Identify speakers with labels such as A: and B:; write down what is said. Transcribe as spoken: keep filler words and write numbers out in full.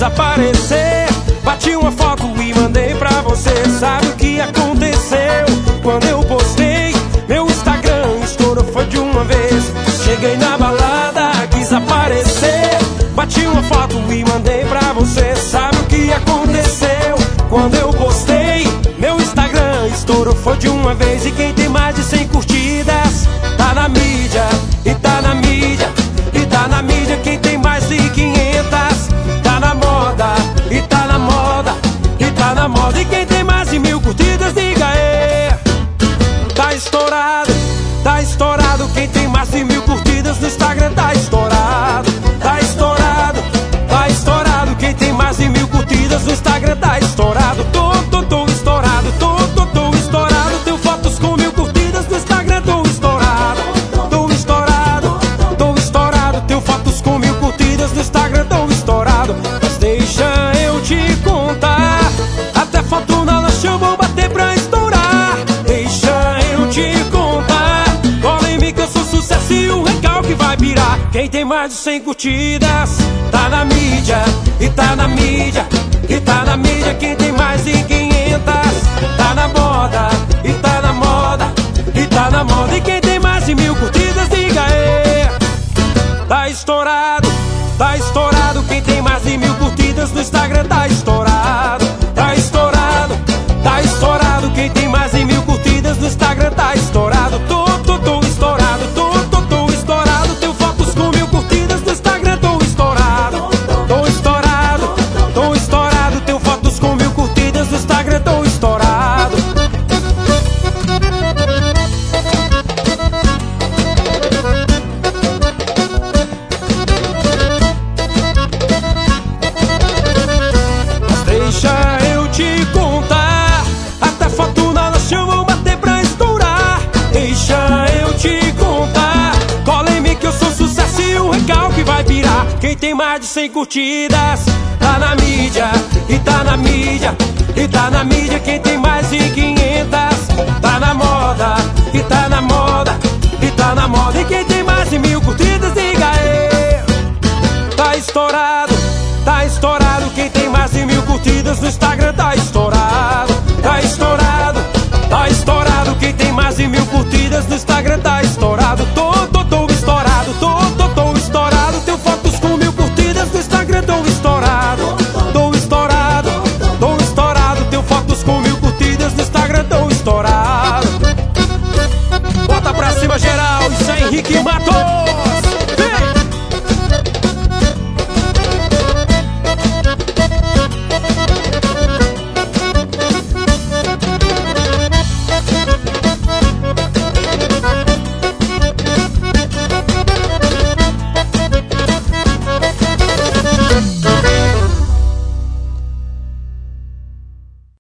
A: aparecer. Bati uma foto e mandei pra você. Sabe o que aconteceu? Quando eu postei, meu Instagram estourou, foi de uma vez. Cheguei na balada, quis aparecer. Bati uma foto e mandei pra você. Sabe o que aconteceu? Quando eu postei, meu Instagram estourou, foi de uma vez. E quem tem mais de cem curtidas tá na mídia, e tá na mídia, e tá na mídia. Quem tem mais de quinhentas tá na moda, e tá na moda, e tá na moda. E quem tem mais de mil curtidas, diga aí. Tá estourado, tá estourado. Quem tem mais de mil curtidas no Instagram tá estourado, tá estourado, tá estourado. Quem tem mais de mil curtidas no Instagram tá estourado. Tô, tô, tô estourado, tô, tô, tô estourado. Tenho fotos com mil curtidas no Instagram, tô estourado, tô estourado, tô estourado. Tenho fotos com mil curtidas no Instagram, tô estourado. Mas deixa eu te contar, até foto na lancha eu vou bater pra estourar. Deixa eu te contar, cola em mim que eu sou sucesso e o recalque vai virar. Quem tem mais de cem curtidas tá na mídia, e tá na mídia, e tá na mídia. Quem tem mais de quinhentas tá na moda, e tá na moda, e tá na moda. E quem tem mais de mil curtidas, diga aí. Tá estourado, tá estourado. Quem tem mais de mil curtidas no Instagram tá estourado, tá estourado, tá estourado. Quem tem mais de mil curtidas no Instagram tá estourado. Tô, tô, tô estourado, tô, tô, tô estourado. Tenho fotos com mil curtidas no Instagram, tô estourado, tô estourado, tô estourado. Tenho fotos com mil curtidas no Instagram, tô estourado. Deixa eu te contar, até foto na lancha eu vou bater pra estourar. Deixa eu te contar, cola em mim que eu sou sucesso e o recalque vai virar. Quem tem mais de cem curtidas tá na mídia, e tá na mídia, e tá na mídia. Quem tem mais de quinhentas tá na moda, e tá na moda, e tá na moda. E quem tem mais de mil curtidas, diga aí. Tá estourado, tá estourado. Quem tem mais de mil curtidas no Instagram tá estourado, tá estourado, tá estourado. Quem tem mais de mil curtidas no Instagram